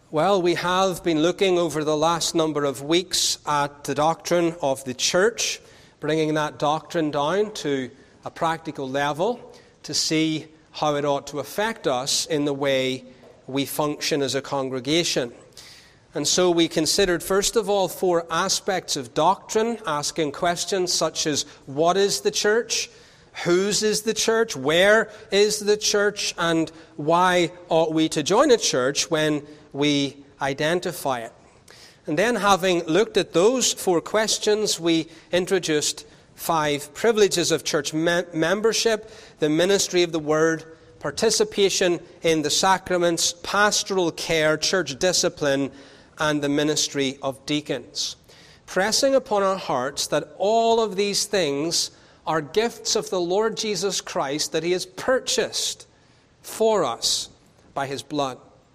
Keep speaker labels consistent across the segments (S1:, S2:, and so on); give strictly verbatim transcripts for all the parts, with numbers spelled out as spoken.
S1: Well, we have been looking over the last number of weeks at the doctrine of the church, bringing that doctrine down to a practical level to see how it ought to affect us in the way we function as a congregation. And so we considered, first of all, four aspects of doctrine, asking questions such as, what is the church? Whose is the church? Where is the church? And why ought we to join a church when we identify it? And then, having looked at those four questions, we introduced five privileges of church me- membership, the ministry of the word, participation in the sacraments, pastoral care, church discipline, and the ministry of deacons, pressing upon our hearts that all of these things are gifts of the Lord Jesus Christ that he has purchased for us by his blood.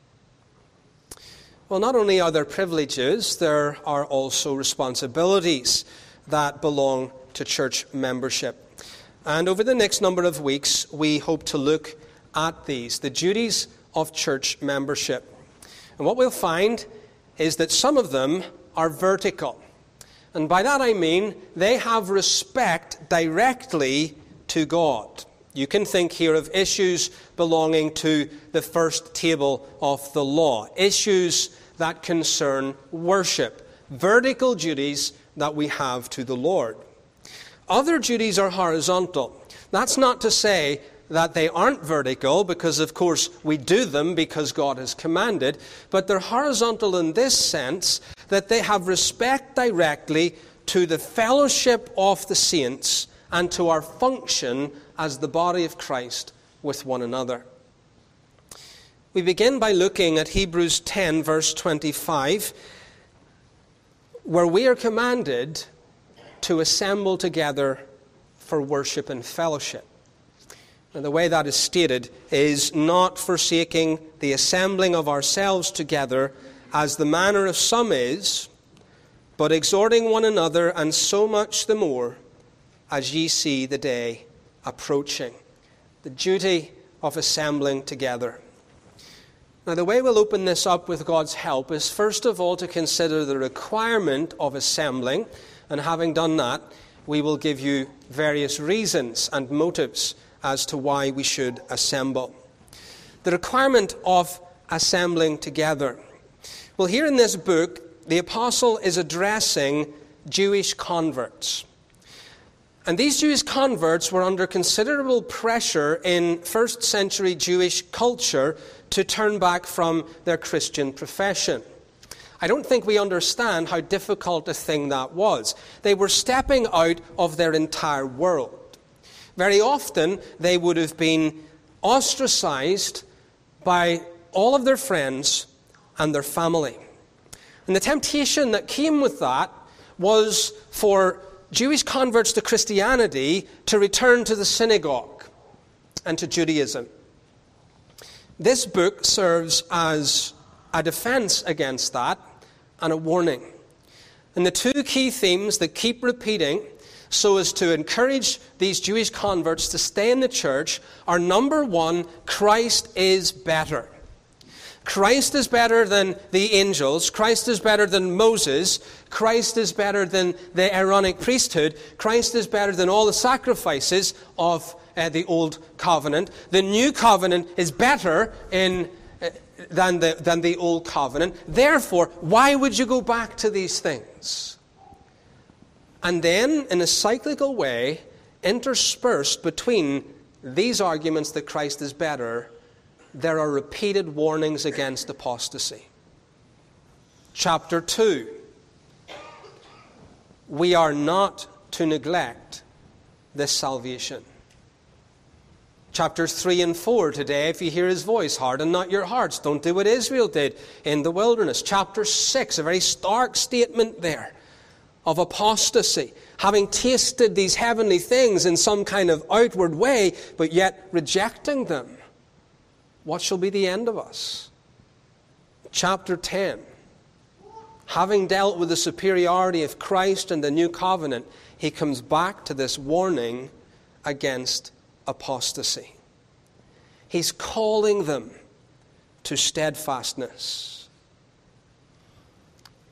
S1: Well, not only are there privileges, there are also responsibilities that belong to church membership. And over the next number of weeks, we hope to look at these, the duties of church membership. And what we'll find is that some of them are vertical. And by that I mean they have respect directly to God. You can think here of issues belonging to the first table of the law, issues that concern worship, vertical duties that we have to the Lord. Other duties are horizontal. That's not to say that they aren't vertical, because of course we do them because God has commanded, but they're horizontal in this sense that they have respect directly to the fellowship of the saints and to our function as the body of Christ with one another. We begin by looking at Hebrews ten, verse twenty-five, where we are commanded to assemble together for worship and fellowship. And the way that is stated is not forsaking the assembling of ourselves together, as the manner of some is, but exhorting one another, and so much the more as ye see the day approaching. The duty of assembling together. Now, the way we'll open this up with God's help is first of all to consider the requirement of assembling, and having done that, we will give you various reasons and motives as to why we should assemble. The requirement of assembling together. Well, here in this book, the apostle is addressing Jewish converts. And these Jewish converts were under considerable pressure in first century Jewish culture to turn back from their Christian profession. I don't think we understand how difficult a thing that was. They were stepping out of their entire world. Very often, they would have been ostracized by all of their friends and their family. And the temptation that came with that was for Jewish converts to Christianity to return to the synagogue and to Judaism. This book serves as a defense against that and a warning. And the two key themes that keep repeating so as to encourage these Jewish converts to stay in the church are, number one, Christ is better. Christ is better than the angels. Christ is better than Moses. Christ is better than the Aaronic priesthood. Christ is better than all the sacrifices of uh, the old covenant. The new covenant is better in uh, than the than the old covenant. Therefore, why would you go back to these things? And then, in a cyclical way, interspersed between these arguments that Christ is better, there are repeated warnings against apostasy. Chapter two. We are not to neglect this salvation. Chapters three and four. Today, if you hear his voice, harden not your hearts. Don't do what Israel did in the wilderness. Chapter six, a very stark statement there of apostasy, having tasted these heavenly things in some kind of outward way, but yet rejecting them. What shall be the end of us? Chapter ten. Having dealt with the superiority of Christ and the new covenant, he comes back to this warning against apostasy. He's calling them to steadfastness.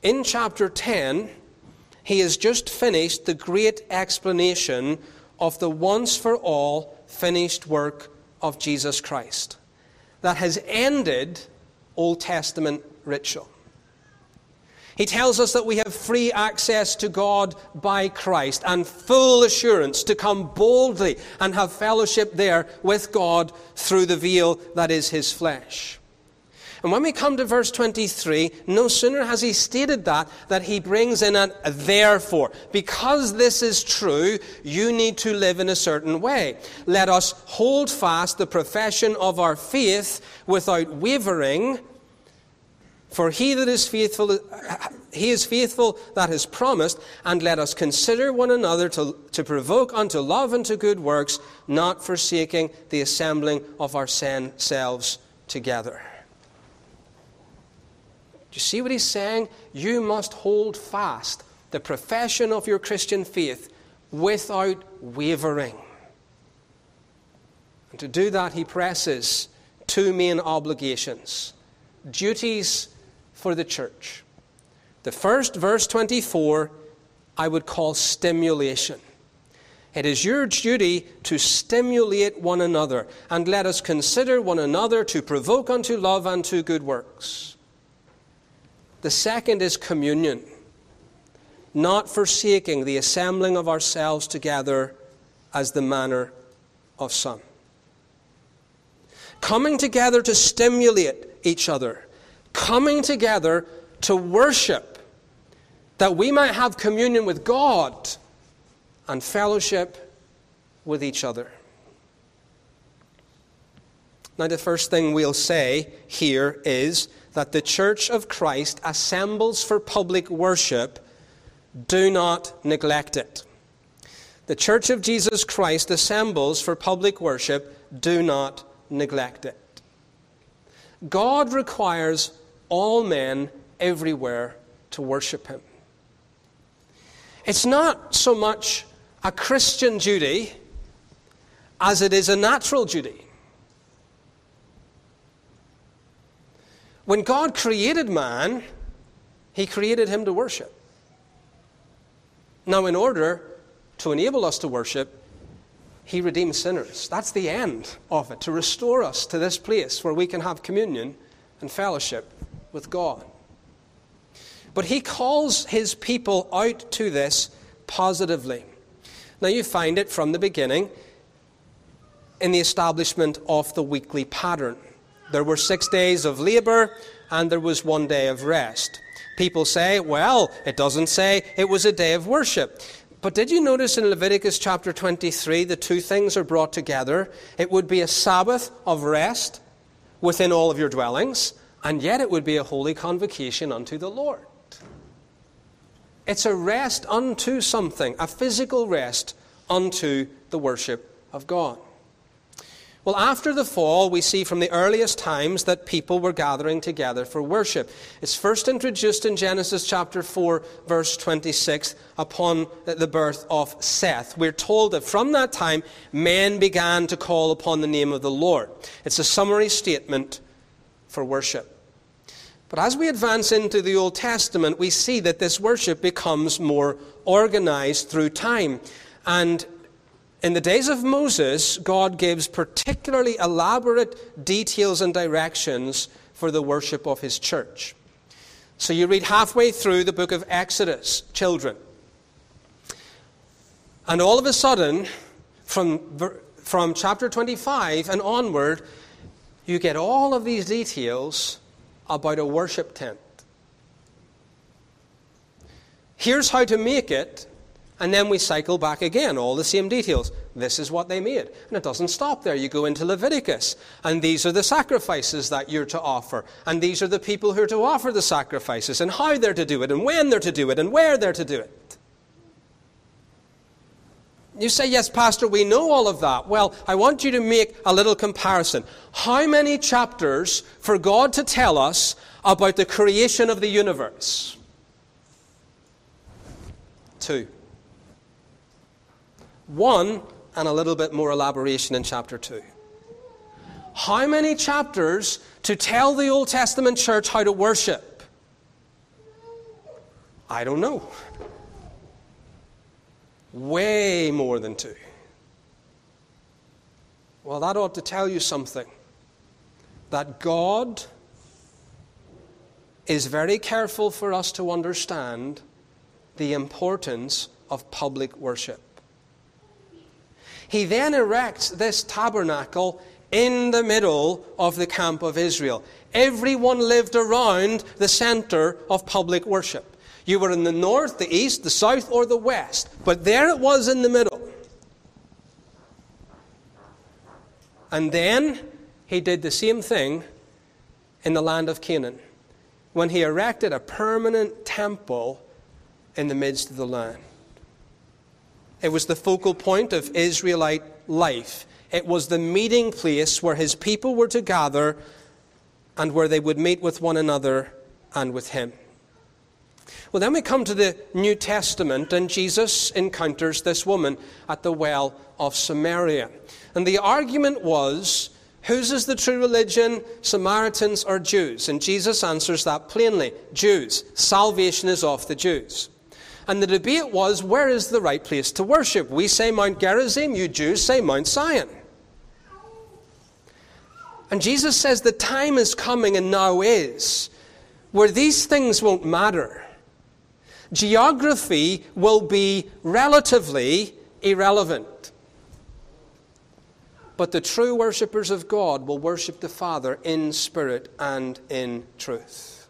S1: in chapter ten, he has just finished the great explanation of the once-for-all finished work of Jesus Christ that has ended Old Testament ritual. He tells us that we have free access to God by Christ and full assurance to come boldly and have fellowship there with God through the veil that is his flesh. And when we come to verse twenty-three, no sooner has he stated that, that he brings in a therefore. Because this is true, you need to live in a certain way. Let us hold fast the profession of our faith without wavering. For he that is faithful, he is faithful that has promised, and let us consider one another to, to provoke unto love and to good works, not forsaking the assembling of ourselves together. Do you see what he's saying? You must hold fast the profession of your Christian faith without wavering. And to do that, he presses two main obligations, duties for the church. The first, verse twenty-four, I would call stimulation. It is your duty to stimulate one another, and let us consider one another to provoke unto love and to good works. The second is communion, not forsaking the assembling of ourselves together as the manner of some. Coming together to stimulate each other, coming together to worship, that we might have communion with God and fellowship with each other. Now, the first thing we'll say here is that the Church of Christ assembles for public worship. Do not neglect it. The Church of Jesus Christ assembles for public worship. Do not neglect it. God requires all men everywhere to worship him. It's not so much a Christian duty as it is a natural duty. When God created man, he created him to worship. Now, in order to enable us to worship, he redeemed sinners. That's the end of it, to restore us to this place where we can have communion and fellowship with God. But he calls his people out to this positively. Now, you find it from the beginning in the establishment of the weekly pattern. There were six days of labor and there was one day of rest. People say, well, it doesn't say it was a day of worship. But did you notice in Leviticus chapter twenty-three, the two things are brought together? It would be a Sabbath of rest within all of your dwellings, and yet it would be a holy convocation unto the Lord. It's a rest unto something, a physical rest unto the worship of God. Well, after the fall, we see from the earliest times that people were gathering together for worship. It's first introduced in Genesis chapter four, verse twenty-six, upon the birth of Seth. We're told that from that time, men began to call upon the name of the Lord. It's a summary statement for worship. But as we advance into the Old Testament, we see that this worship becomes more organized through time. And in the days of Moses, God gives particularly elaborate details and directions for the worship of his church. So you read halfway through the book of Exodus, children. And all of a sudden, from, from chapter twenty-five and onward, you get all of these details about a worship tent. Here's how to make it. And then we cycle back again, all the same details. This is what they made. And it doesn't stop there. You go into Leviticus, and these are the sacrifices that you're to offer. And these are the people who are to offer the sacrifices, and how they're to do it, and when they're to do it, and where they're to do it. You say, yes, Pastor, we know all of that. Well, I want you to make a little comparison. How many chapters for God to tell us about the creation of the universe? Two. One, and a little bit more elaboration in chapter two. How many chapters to tell the Old Testament church how to worship? I don't know. Way more than two. Well, that ought to tell you something. That God is very careful for us to understand the importance of public worship. He then erects this tabernacle in the middle of the camp of Israel. Everyone lived around the center of public worship. You were in the north, the east, the south, or the west. But there it was in the middle. And then he did the same thing in the land of Canaan, when he erected a permanent temple in the midst of the land. It was the focal point of Israelite life. It was the meeting place where his people were to gather and where they would meet with one another and with him. Well, then we come to the New Testament, and Jesus encounters this woman at the well of Samaria. And the argument was, whose is the true religion, Samaritans or Jews? And Jesus answers that plainly. Jews. Salvation is of the Jews. And the debate was, where is the right place to worship? We say Mount Gerizim, you Jews say Mount Zion. And Jesus says the time is coming, and now is, where these things won't matter. Geography will be relatively irrelevant. But the true worshippers of God will worship the Father in spirit and in truth.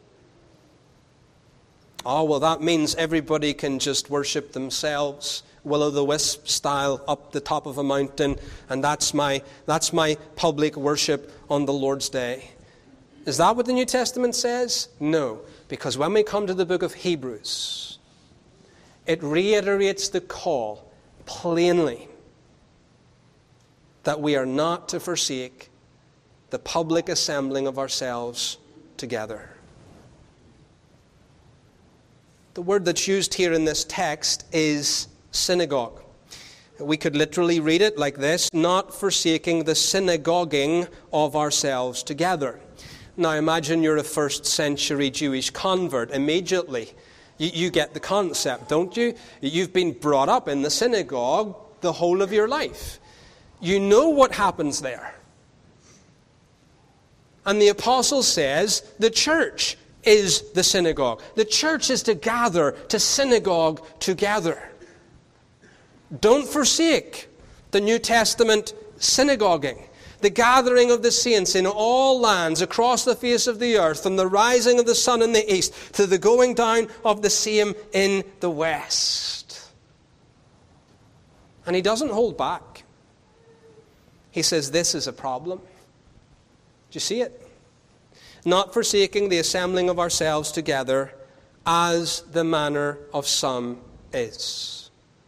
S1: Oh, well, that means everybody can just worship themselves, will-o'-the-wisp style, up the top of a mountain, and that's my, that's my public worship on the Lord's Day. Is that what the New Testament says? No, because when we come to the book of Hebrews, it reiterates the call plainly that we are not to forsake the public assembling of ourselves together. The word that's used here in this text is synagogue. We could literally read it like this, not forsaking the synagoguing of ourselves together. Now imagine you're a first century Jewish convert. Immediately you, you get the concept, don't you? You've been brought up in the synagogue the whole of your life. You know what happens there. And the apostle says the church is the synagogue. The church is to gather, to synagogue together. Don't forsake the New Testament synagoguing, the gathering of the saints in all lands across the face of the earth, from the rising of the sun in the east to the going down of the same in the west. And he doesn't hold back. He says this is a problem. Do you see it? Not forsaking the assembling of ourselves together, as the manner of some is.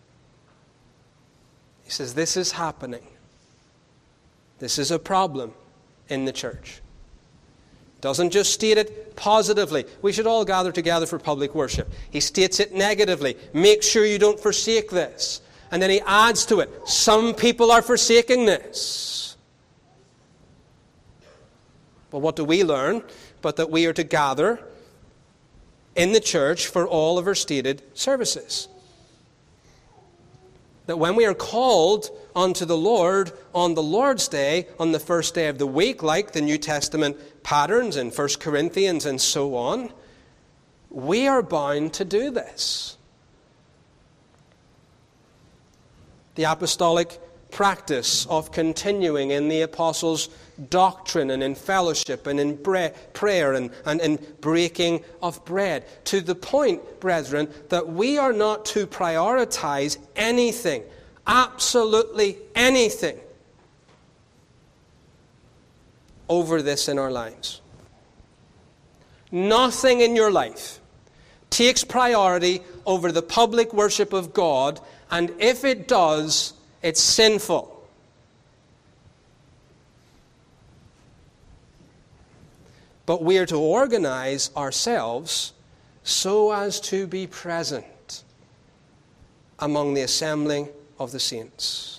S1: He says this is happening. This is a problem in the church. Doesn't just state it positively. We should all gather together for public worship. He states it negatively. Make sure you don't forsake this. And then he adds to it, some people are forsaking this. Well, what do we learn? But that we are to gather in the church for all of our stated services. That when we are called unto the Lord on the Lord's Day, on the first day of the week, like the New Testament patterns in First Corinthians and so on, we are bound to do this. The apostolic practice of continuing in the apostles' doctrine and in fellowship and in bre- prayer and, and in breaking of bread. To the point, brethren, that we are not to prioritize anything, absolutely anything, over this in our lives. Nothing in your life takes priority over the public worship of God, and if it does, it's sinful. But we are to organize ourselves so as to be present among the assembling of the saints.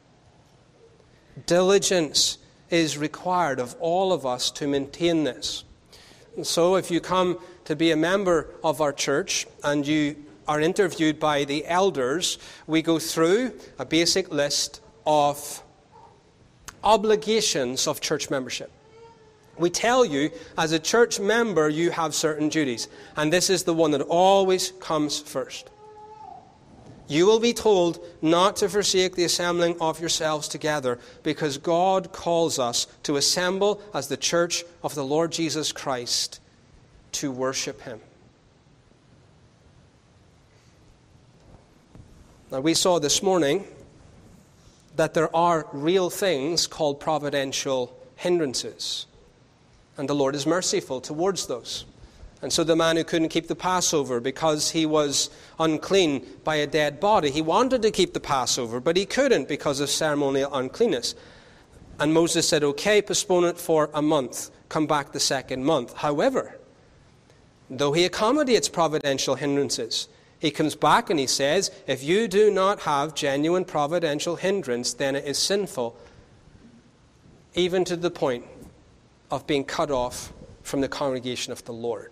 S1: Diligence is required of all of us to maintain this. And so if you come to be a member of our church and you are interviewed by the elders, we go through a basic list of obligations of church membership. We tell you, as a church member, you have certain duties. And this is the one that always comes first. You will be told not to forsake the assembling of yourselves together, because God calls us to assemble as the church of the Lord Jesus Christ to worship Him. Now, we saw this morning that there are real things called providential hindrances. And the Lord is merciful towards those. And so the man who couldn't keep the Passover because he was unclean by a dead body, he wanted to keep the Passover, but he couldn't because of ceremonial uncleanness. And Moses said, okay, postpone it for a month. Come back the second month. However, though he accommodates providential hindrances, he comes back and he says, if you do not have genuine providential hindrance, then it is sinful, even to the point of being cut off from the congregation of the Lord.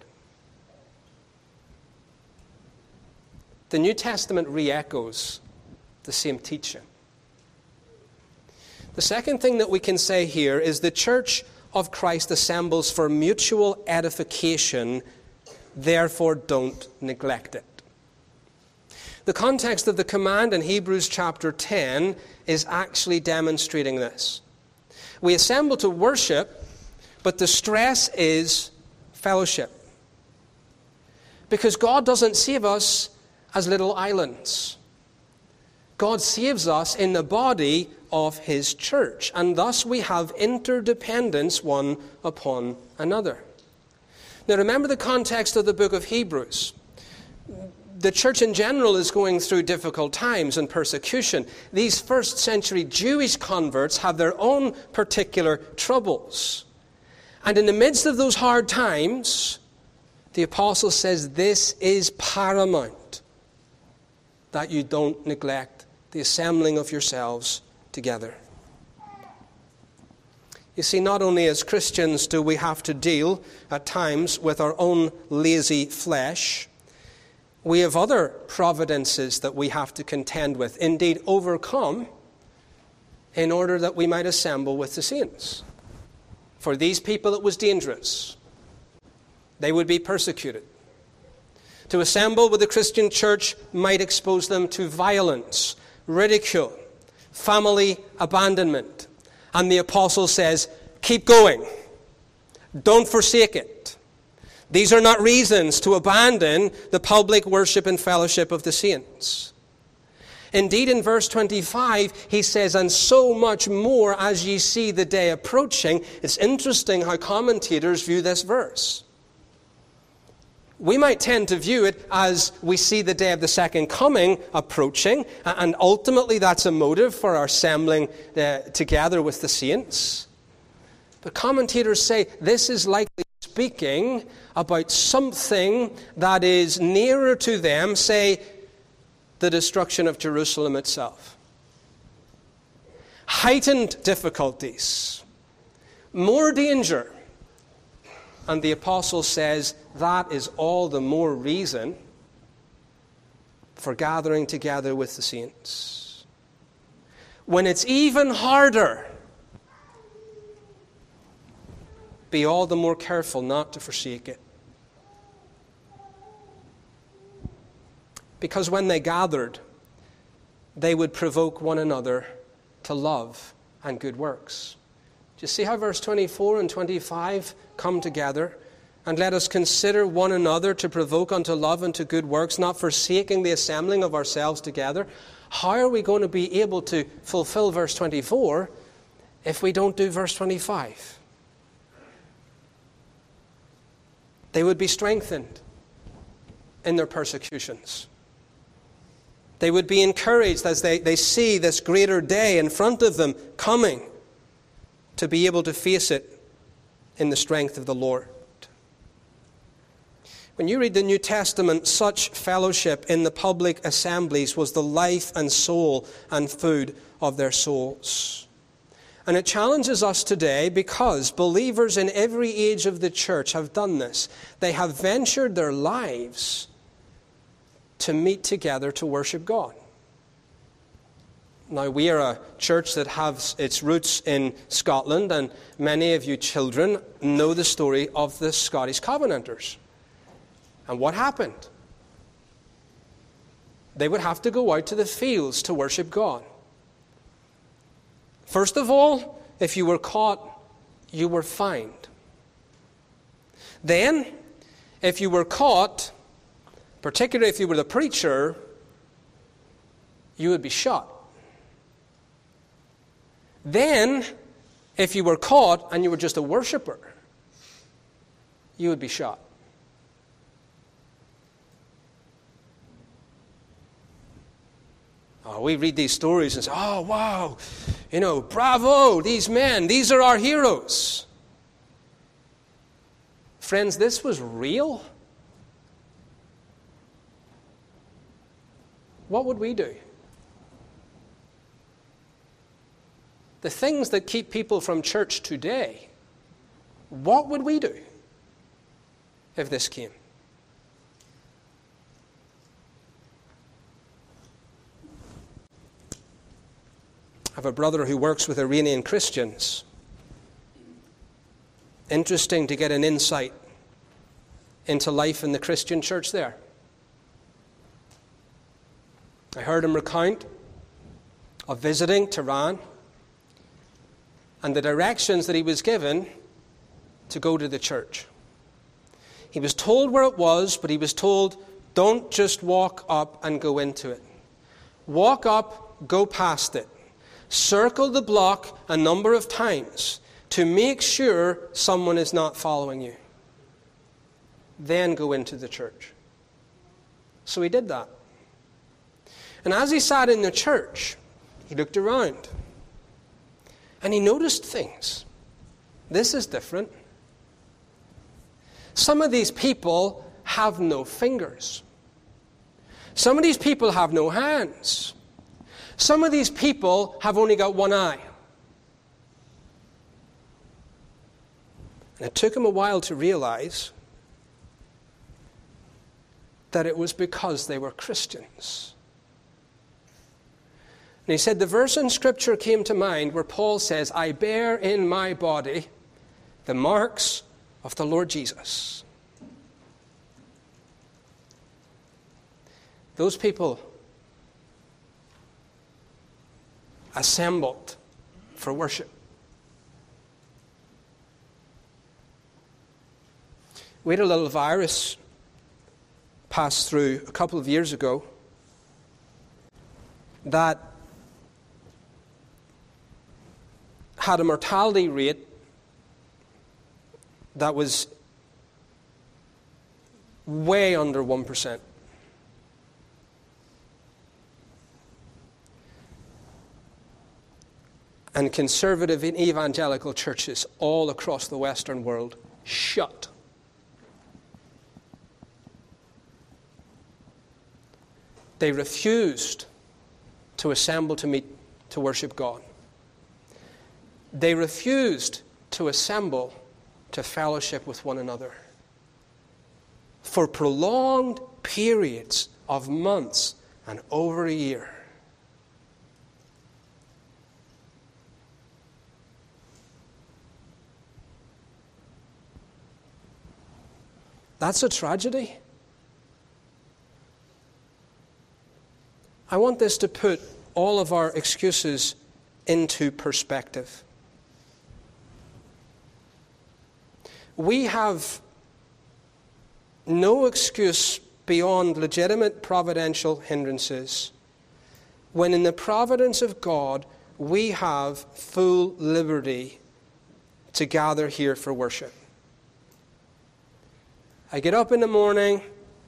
S1: The New Testament re-echoes the same teaching. The second thing that we can say here is the church of Christ assembles for mutual edification, therefore don't neglect it. The context of the command in Hebrews chapter ten is actually demonstrating this. We assemble to worship, but the stress is fellowship. Because God doesn't save us as little islands. God saves us in the body of His church. And thus we have interdependence one upon another. Now remember the context of the book of Hebrews. The church in general is going through difficult times and persecution. These first century Jewish converts have their own particular troubles. And in the midst of those hard times, the apostle says this is paramount, that you don't neglect the assembling of yourselves together. You see, not only as Christians do we have to deal at times with our own lazy flesh, we have other providences that we have to contend with, indeed overcome, in order that we might assemble with the saints. For these people it was dangerous. They would be persecuted. To assemble with the Christian church might expose them to violence, ridicule, family abandonment. And the apostle says, keep going. Don't forsake it. These are not reasons to abandon the public worship and fellowship of the saints. Indeed, in verse twenty-five, he says, and so much more as ye see the day approaching. It's interesting how commentators view this verse. We might tend to view it as we see the day of the second coming approaching, and ultimately that's a motive for our assembling uh, together with the saints. But commentators say this is likely speaking about something that is nearer to them, say, the destruction of Jerusalem itself. Heightened difficulties, more danger. And the apostle says that is all the more reason for gathering together with the saints. When it's even harder, be all the more careful not to forsake it. Because when they gathered, they would provoke one another to love and good works. Do you see how verse twenty-four and twenty-five come together? And let us consider one another to provoke unto love and to good works, not forsaking the assembling of ourselves together. How are we going to be able to fulfill verse twenty-four if we don't do verse twenty-five? They would be strengthened in their persecutions. They would be encouraged as they, they see this greater day in front of them coming, to be able to face it in the strength of the Lord. When you read the New Testament, such fellowship in the public assemblies was the life and soul and food of their souls. And it challenges us today because believers in every age of the church have done this. They have ventured their lives to meet together to worship God. Now, we are a church that has its roots in Scotland, and many of you children know the story of the Scottish Covenanters. And what happened? They would have to go out to the fields to worship God. First of all, if you were caught, you were fined. Then, if you were caught, particularly if you were the preacher, you would be shot. Then, if you were caught and you were just a worshiper, you would be shot. Oh, we read these stories and say, oh, wow, you know, bravo, these men, these are our heroes. Friends, this was real. What would we do? The things that keep people from church today, what would we do if this came? I have a brother who works with Iranian Christians. Interesting to get an insight into life in the Christian church there. I heard him recount of visiting Tehran and the directions that he was given to go to the church. He was told where it was, but he was told, don't just walk up and go into it. Walk up, go past it. Circle the block a number of times to make sure someone is not following you. Then go into the church. So he did that. And as he sat in the church, he looked around. And he noticed things. This is different. Some of these people have no fingers. Some of these people have no hands. Some of these people have only got one eye. And it took him a while to realize that it was because they were Christians. And he said, the verse in Scripture came to mind where Paul says, I bear in my body the marks of the Lord Jesus. Those people assembled for worship. We had a little virus pass through a couple of years ago that had a mortality rate that was way under one percent. And conservative and evangelical churches all across the Western world shut. They refused to assemble to meet to worship God. They refused to assemble to fellowship with one another. For prolonged periods of months and over a year. That's a tragedy. I want this to put all of our excuses into perspective. We have no excuse beyond legitimate providential hindrances when in the providence of God we have full liberty to gather here for worship. I get up in the morning,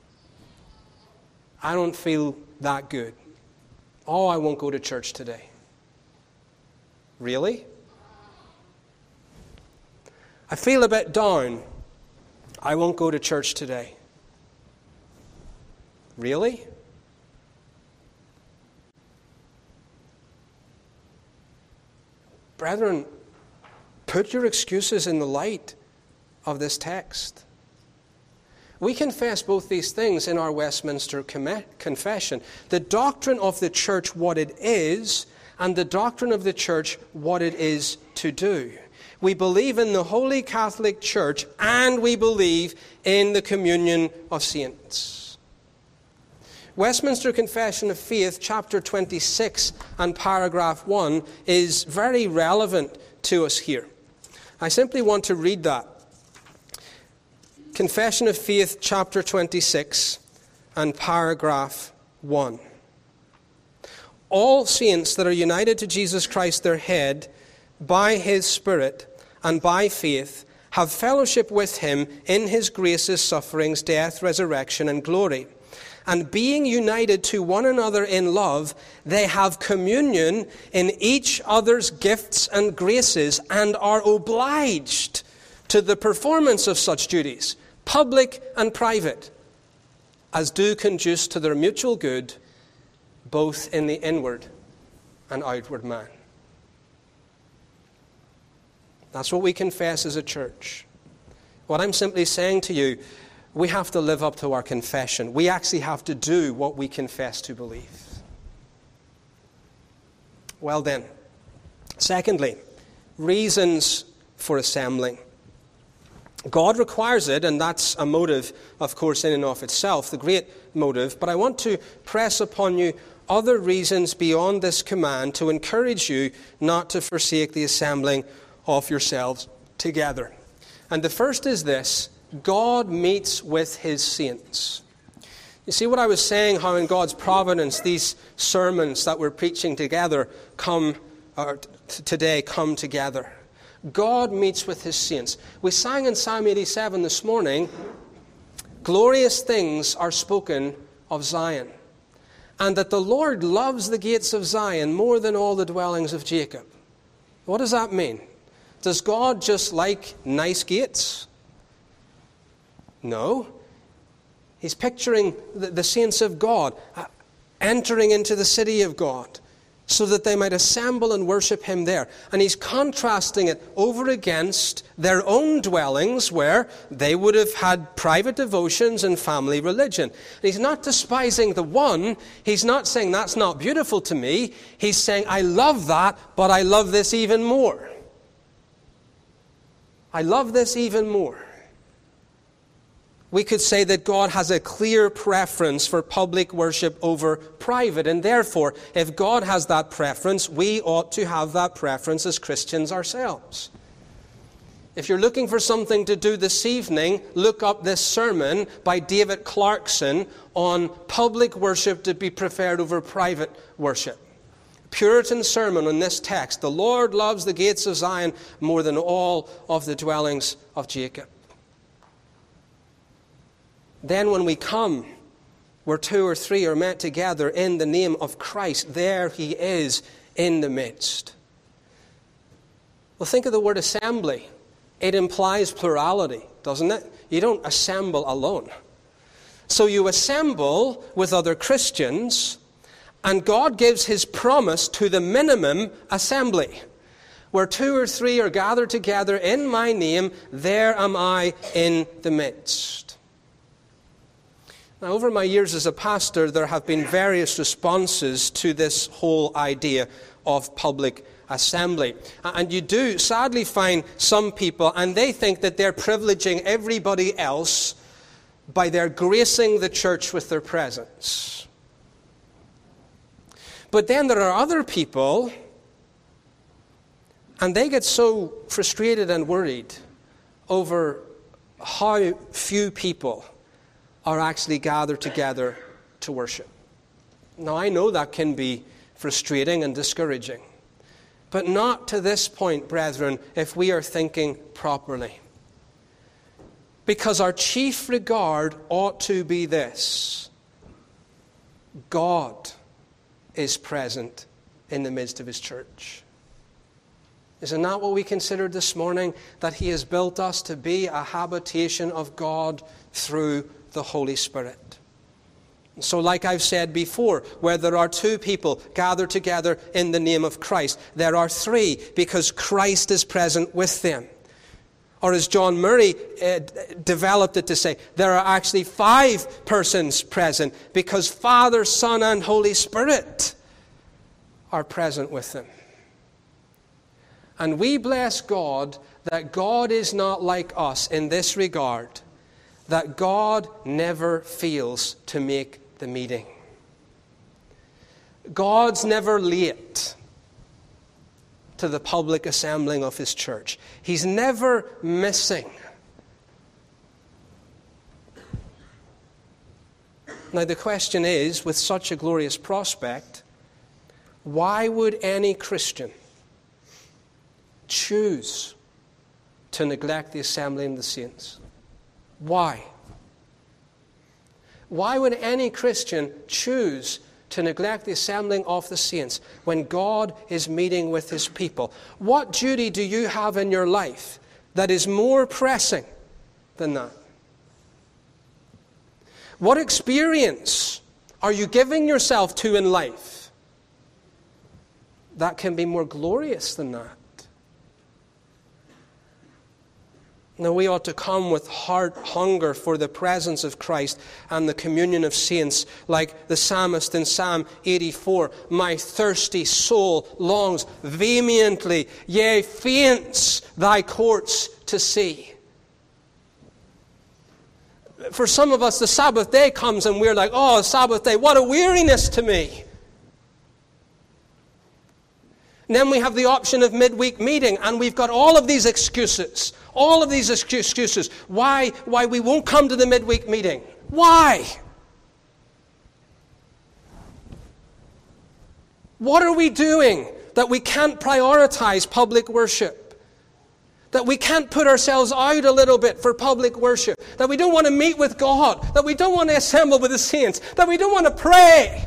S1: I don't feel that good. Oh, I won't go to church today. Really? I feel a bit down. I won't go to church today. Really? Brethren, put your excuses in the light of this text. We confess both these things in our Westminster Confession. The doctrine of the church, what it is, and the doctrine of the church, what it is to do. We believe in the Holy Catholic Church, and we believe in the communion of saints. Westminster Confession of Faith, chapter twenty-six and paragraph one, is very relevant to us here. I simply want to read that. Confession of Faith, chapter twenty-six and paragraph one. All saints that are united to Jesus Christ their head by his Spirit and by faith have fellowship with him in his graces, sufferings, death, resurrection, and glory. And being united to one another in love, they have communion in each other's gifts and graces and are obliged to the performance of such duties, public and private, as do conduce to their mutual good, both in the inward and outward man. That's what we confess as a church. What I'm simply saying to you, we have to live up to our confession. We actually have to do what we confess to believe. Well then, secondly, reasons for assembling. God requires it, and that's a motive, of course, in and of itself, the great motive. But I want to press upon you other reasons beyond this command to encourage you not to forsake the assembling of yourselves together. And the first is this: God meets with his saints. You see what I was saying, how in God's providence these sermons that we're preaching together come, or t- today come together. God meets with his saints. We sang in Psalm eighty-seven this morning, glorious things are spoken of Zion, and that the Lord loves the gates of Zion more than all the dwellings of Jacob. What does that mean? Does God just like nice gates? No. He's picturing the, the saints of God entering into the city of God so that they might assemble and worship him there. And he's contrasting it over against their own dwellings where they would have had private devotions and family religion. And he's not despising the one. He's not saying that's not beautiful to me. He's saying I love that, but I love this even more. I love this even more. We could say that God has a clear preference for public worship over private, and therefore, if God has that preference, we ought to have that preference as Christians ourselves. If you're looking for something to do this evening, look up this sermon by David Clarkson on public worship to be preferred over private worship. Puritan sermon on this text: the Lord loves the gates of Zion more than all of the dwellings of Jacob. Then when we come, where two or three are met together in the name of Christ, there he is in the midst. Well, think of the word assembly. It implies plurality, doesn't it? You don't assemble alone. So you assemble with other Christians, and God gives his promise to the minimum assembly. Where two or three are gathered together in my name, there am I in the midst. Now, over my years as a pastor, there have been various responses to this whole idea of public assembly. And you do sadly find some people, and they think that they're privileging everybody else by their gracing the church with their presence. But then there are other people, and they get so frustrated and worried over how few people are actually gathered together to worship. Now, I know that can be frustrating and discouraging, but not to this point, brethren, if we are thinking properly. Because our chief regard ought to be this: God is present in the midst of his church. Isn't that what we considered this morning? That he has built us to be a habitation of God through the Holy Spirit. So like I've said before, where there are two people gathered together in the name of Christ, there are three because Christ is present with them. Or as John Murray uh, developed it to say, there are actually five persons present because Father, Son, and Holy Spirit are present with them. And we bless God that God is not like us in this regard, that God never fails to make the meeting. God's never late to the public assembling of His church. He's never missing. Now the question is, with such a glorious prospect, why would any Christian choose to neglect the assembling of the saints? Why? Why would any Christian choose to neglect the assembling of the saints when God is meeting with His people? What duty do you have in your life that is more pressing than that? What experience are you giving yourself to in life that can be more glorious than that? Now, we ought to come with heart hunger for the presence of Christ and the communion of saints, like the psalmist in Psalm eighty-four. My thirsty soul longs vehemently, yea, faints thy courts to see. For some of us, the Sabbath day comes and we're like, oh, Sabbath day, what a weariness to me. And then we have the option of midweek meeting, and we've got all of these excuses. All of these excuses. Why, why we won't come to the midweek meeting. Why? What are we doing that we can't prioritize public worship? That we can't put ourselves out a little bit for public worship? That we don't want to meet with God? That we don't want to assemble with the saints? That we don't want to pray?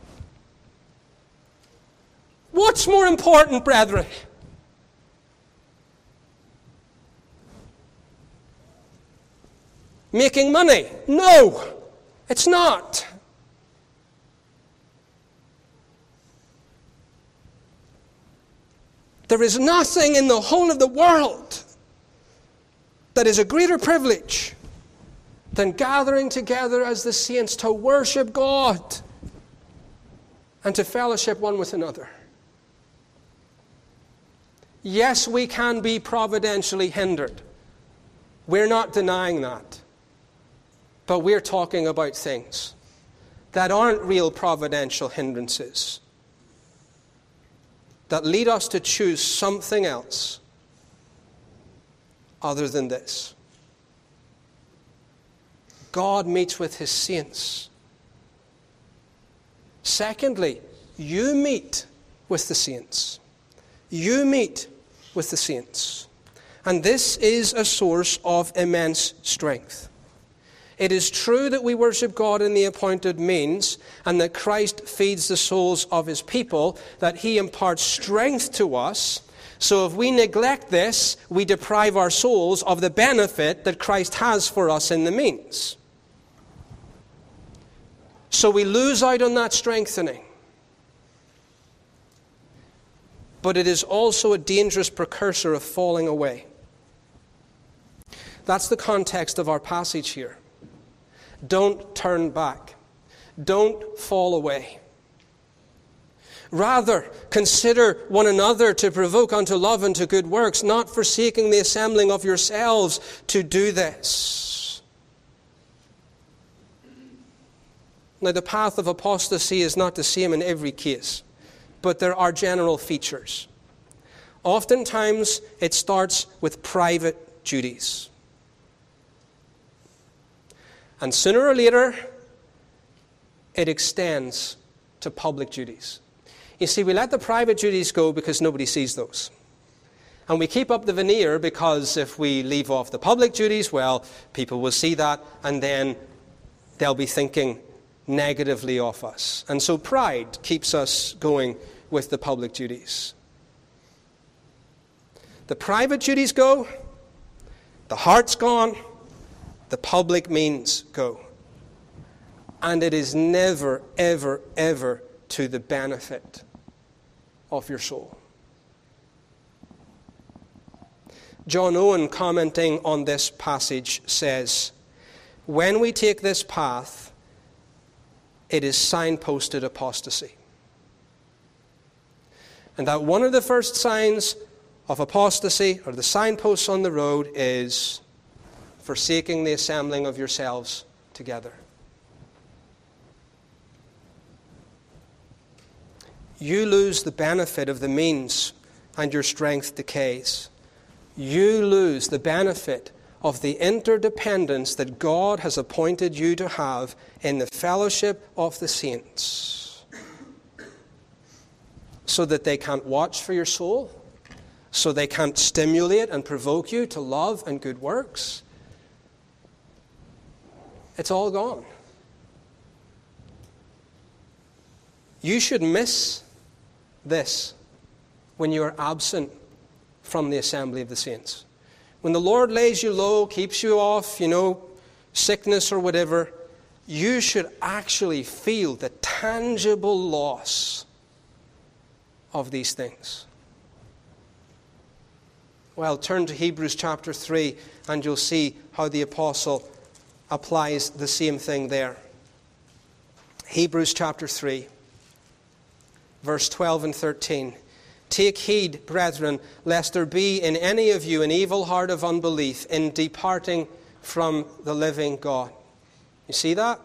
S1: What's more important, brethren? Making money? No, it's not. There is nothing in the whole of the world that is a greater privilege than gathering together as the saints to worship God and to fellowship one with another. Yes, we can be providentially hindered. We're not denying that. But we're talking about things that aren't real providential hindrances, that lead us to choose something else other than this. God meets with His saints. Secondly, you meet with the saints. You meet with the saints. And this is a source of immense strength. It is true that we worship God in the appointed means, and that Christ feeds the souls of His people, that He imparts strength to us. So if we neglect this, we deprive our souls of the benefit that Christ has for us in the means. So we lose out on that strengthening. But it is also a dangerous precursor of falling away. That's the context of our passage here. Don't turn back. Don't fall away. Rather, consider one another to provoke unto love and to good works, not forsaking the assembling of yourselves to do this. Now, the path of apostasy is not the same in every case, but there are general features. Oftentimes, it starts with private duties. And sooner or later, it extends to public duties. You see, we let the private duties go because nobody sees those. And we keep up the veneer because if we leave off the public duties, well, people will see that and then they'll be thinking negatively of us. And so pride keeps us going with the public duties. The private duties go, the heart's gone, the public means go. And it is never, ever, ever to the benefit of your soul. John Owen, commenting on this passage, says, when we take this path, it is signposted apostasy. And that one of the first signs of apostasy, or the signposts on the road, is forsaking the assembling of yourselves together. You lose the benefit of the means and your strength decays. You lose the benefit of the interdependence that God has appointed you to have in the fellowship of the saints, so that they can't watch for your soul, so they can't stimulate and provoke you to love and good works. It's all gone. You should miss this when you are absent from the assembly of the saints. When the Lord lays you low, keeps you off, you know, sickness or whatever, you should actually feel the tangible loss of these things. Well, turn to Hebrews chapter three and you'll see how the apostle applies the same thing there. Hebrews chapter three, verse twelve and thirteen. Take heed, brethren, lest there be in any of you an evil heart of unbelief in departing from the living God. You see that?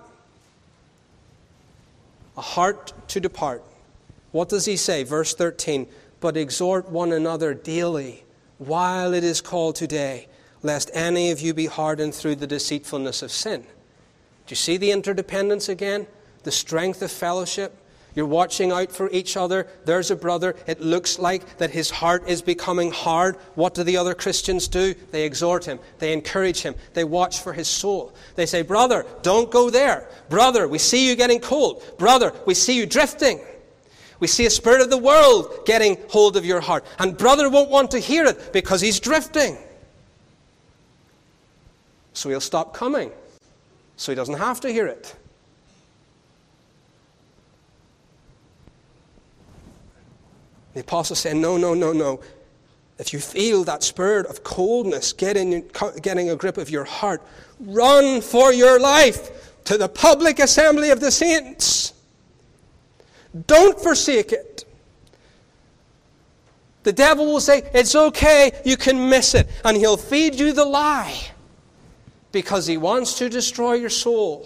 S1: A heart to depart. What does he say? Verse thirteen. But exhort one another daily, while it is called today, lest any of you be hardened through the deceitfulness of sin. Do you see the interdependence again? The strength of fellowship? You're watching out for each other. There's a brother. It looks like that his heart is becoming hard. What do the other Christians do? They exhort him. They encourage him. They watch for his soul. They say, brother, don't go there. Brother, we see you getting cold. Brother, we see you drifting. We see a spirit of the world getting hold of your heart. And brother won't want to hear it because he's drifting. So he'll stop coming. So he doesn't have to hear it. The apostle said, no, no, no, no. If you feel that spirit of coldness getting, getting a grip of your heart, run for your life to the public assembly of the saints. Don't forsake it. The devil will say, it's okay, you can miss it. And he'll feed you the lie because he wants to destroy your soul.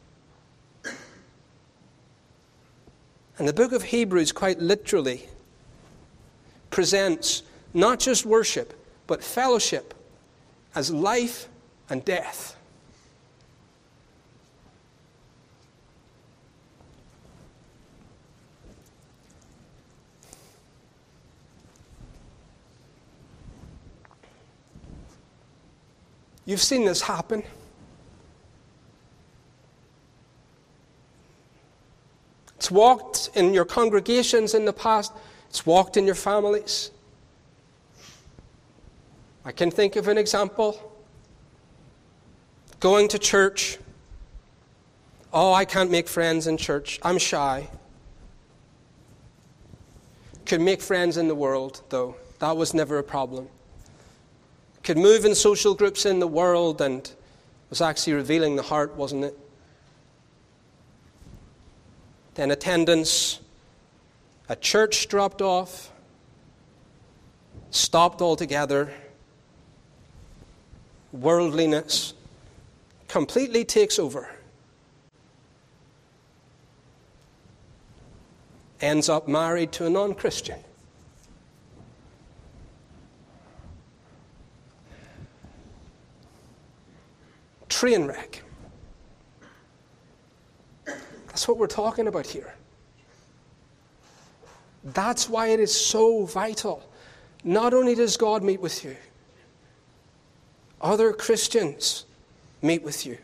S1: And the book of Hebrews quite literally presents not just worship, but fellowship as life and death. You've seen this happen. It's walked in your congregations in the past. It's walked in your families. I can think of an example. Going to church. Oh, I can't make friends in church. I'm shy. Could make friends in the world, though. That was never a problem. Could move in social groups in the world, and was actually revealing the heart, wasn't it? Then attendance at church dropped off, stopped altogether. Worldliness completely takes over. Ends up married to a non-Christian. Train wreck. That's what we're talking about here. That's why it is so vital. Not only does God meet with you, other Christians meet with you.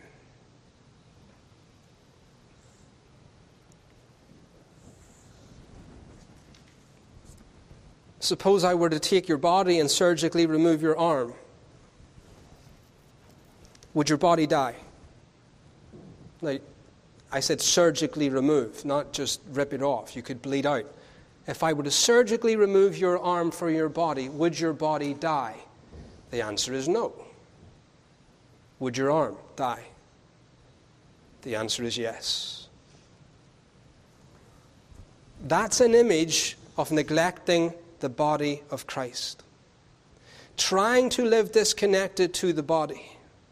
S1: Suppose I were to take your body and surgically remove your arm. Would your body die? Now, I said surgically remove, not just rip it off. You could bleed out. If I were to surgically remove your arm from your body, would your body die? The answer is no. Would your arm die? The answer is yes. That's an image of neglecting the body of Christ. Trying to live disconnected to the body.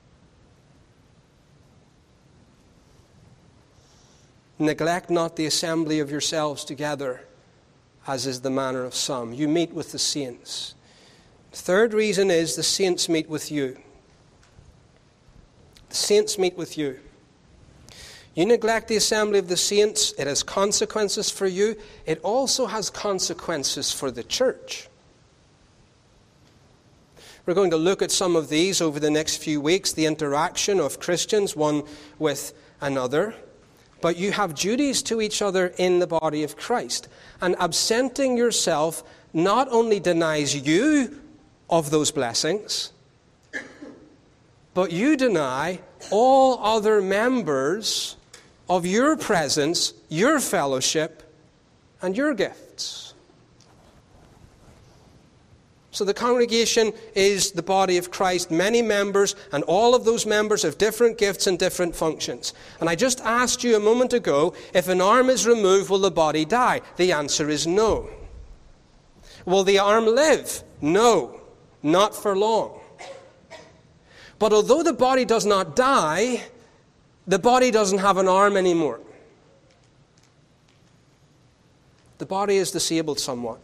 S1: Neglect not the assembly of yourselves together, as is the manner of some. You meet with the saints. The third reason is the saints meet with you. The saints meet with you. You neglect the assembly of the saints, it has consequences for you. It also has consequences for the church. We're going to look at some of these over the next few weeks, the interaction of Christians one with another. But you have duties to each other in the body of Christ. And absenting yourself not only denies you of those blessings, but you deny all other members of your presence, your fellowship, and your gifts. So the congregation is the body of Christ, many members, and all of those members have different gifts and different functions. And I just asked you a moment ago, if an arm is removed, will the body die? The answer is no. Will the arm live? No, not for long. But although the body does not die, the body doesn't have an arm anymore. The body is disabled somewhat.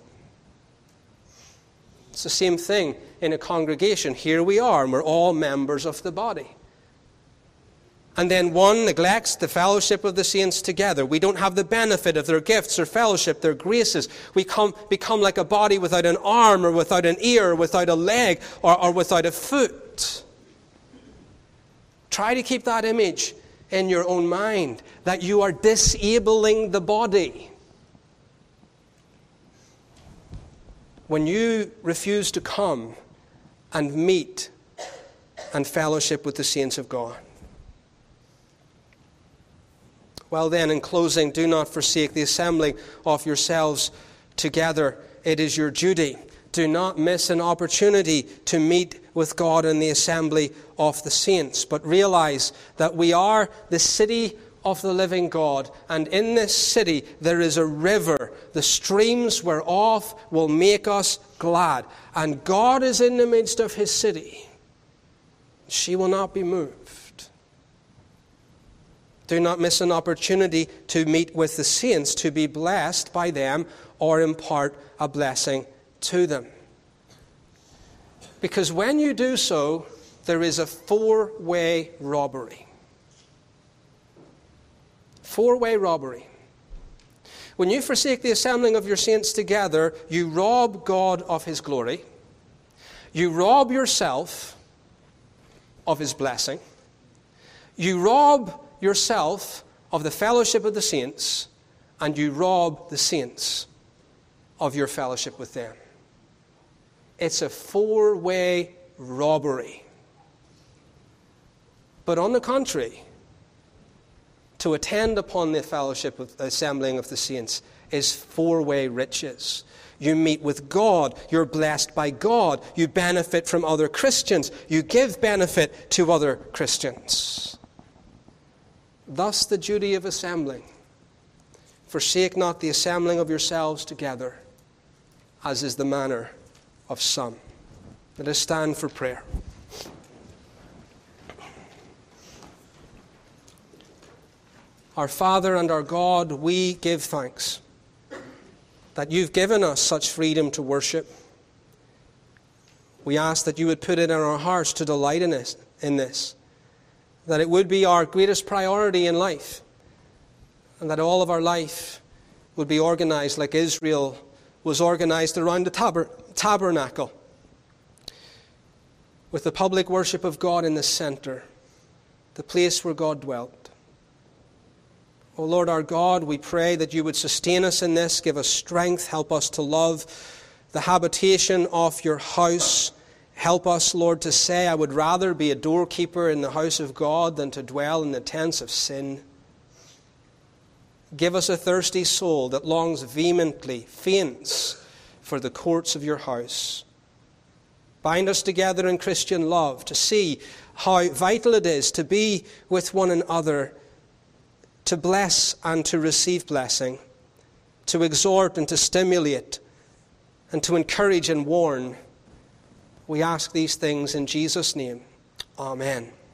S1: It's the same thing in a congregation. Here we are, and we're all members of the body. And then one neglects the fellowship of the saints together. We don't have the benefit of their gifts, their fellowship, their graces. We come, become like a body without an arm, or without an ear, or without a leg, or, or without a foot. Try to keep that image in your own mind, that you are disabling the body. When you refuse to come and meet and fellowship with the saints of God. Well then, in closing, do not forsake the assembling of yourselves together. It is your duty. Do not miss an opportunity to meet with God in the assembly of the saints. But realize that we are the city of the living God, and in this city there is a river, the streams whereof will make us glad. And God is in the midst of his city. She will not be moved. Do not miss an opportunity to meet with the saints, to be blessed by them, or impart a blessing to them. Because when you do so, there is a four-way robbery. Four-way robbery. When you forsake the assembling of your saints together, you rob God of his glory. You rob yourself of his blessing. You rob yourself of the fellowship of the saints, and you rob the saints of your fellowship with them. It's a four-way robbery. But on the contrary, to attend upon the fellowship of the assembling of the saints is four-way riches. You meet with God. You're blessed by God. You benefit from other Christians. You give benefit to other Christians. Thus the duty of assembling. Forsake not the assembling of yourselves together, as is the manner of some. Let us stand for prayer. Our Father and our God, we give thanks that you've given us such freedom to worship. We ask that you would put it in our hearts to delight in this, in this, that it would be our greatest priority in life, and that all of our life would be organized like Israel was organized around the tab- tabernacle, with the public worship of God in the center, the place where God dwelt. O Lord our God, we pray that you would sustain us in this, give us strength, help us to love the habitation of your house. Help us, Lord, to say, I would rather be a doorkeeper in the house of God than to dwell in the tents of sin. Give us a thirsty soul that longs vehemently, faints for the courts of your house. Bind us together in Christian love to see how vital it is to be with one another, to bless and to receive blessing, to exhort and to stimulate, and to encourage and warn. We ask these things in Jesus' name. Amen.